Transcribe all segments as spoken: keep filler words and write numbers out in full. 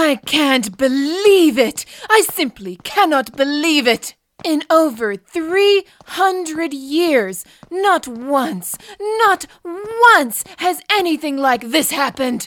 I can't believe it! I simply cannot believe it! In over three hundred years, not once, not once has anything like this happened!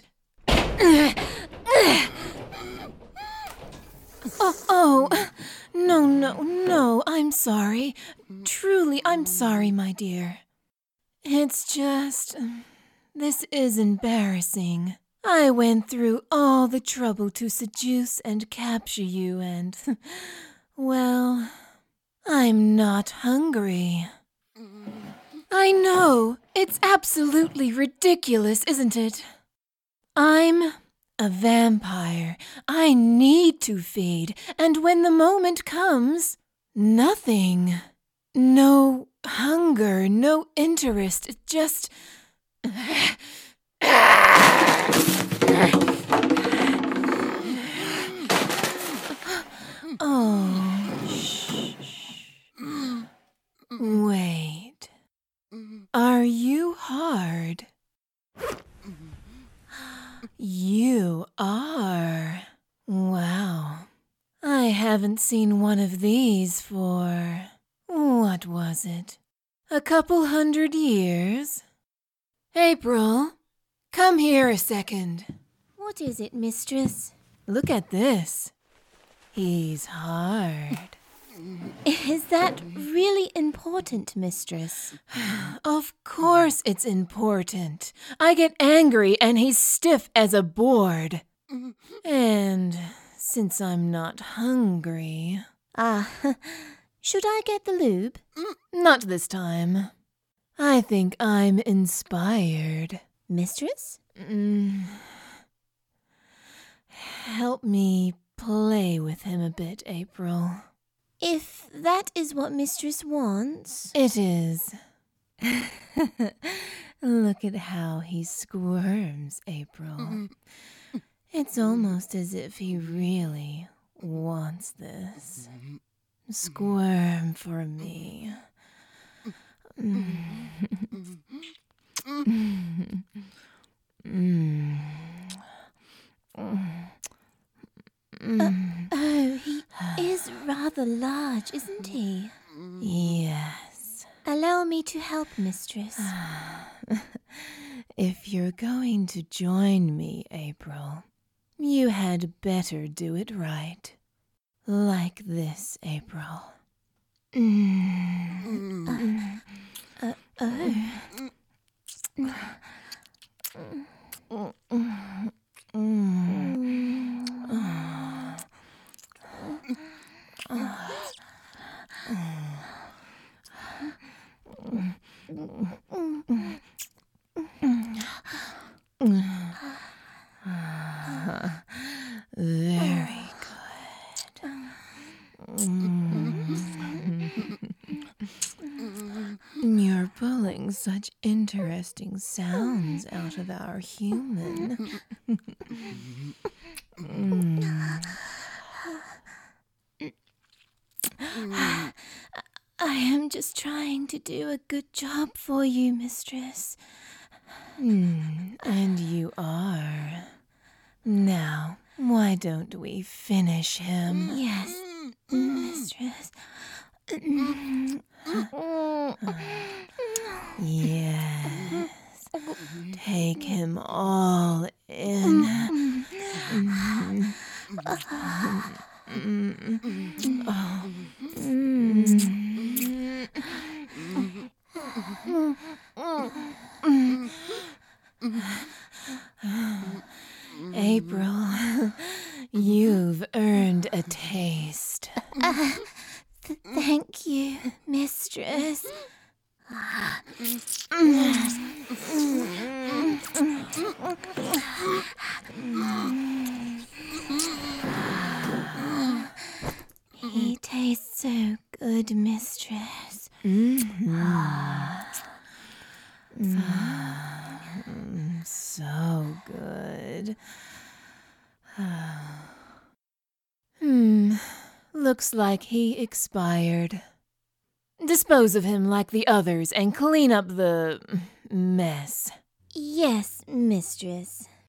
Oh, oh, no, no, no, I'm sorry. Truly, I'm sorry, my dear. It's just, this is embarrassing. I went through all the trouble to seduce and capture you and, well, I'm not hungry. I know, it's absolutely ridiculous, isn't it? I'm a vampire. I need to feed, and when the moment comes, nothing. No hunger, no interest, just... Oh, shh. Wait. Are you hard? You are. Wow. I haven't seen one of these for... what was it? A couple hundred years? April, come here a second. What is it, mistress? Look at this. He's hard. Is that really important, mistress? Of course it's important. I get angry and he's stiff as a board. And since I'm not hungry... Ah, should I get the lube? Not this time. I think I'm inspired. Mistress? Mm. Help me play with him a bit, April. If that is what mistress wants... It is. Look at how he squirms, April. It's almost as if he really wants this. Squirm for me. Mm. Mm. Uh, oh, he is rather large, isn't he? Yes. Allow me to help, mistress. If you're going to join me, April, you had better do it right. Like this, April. Mm. Uh, uh, oh. Very good. You're pulling such interesting sounds out of our human. mm. I am just trying to do a good job for you, mistress. Mm, and you are. Now, why don't we finish him? Yes, mistress. Yes. Take him all in. Mm. Oh. April, you've earned a taste. Uh, th- thank you, mistress. He tastes so good, mistress. Mm-hmm. Mm, so good. Hmm, looks like he expired. Dispose of him like the others and clean up the mess. Yes, mistress.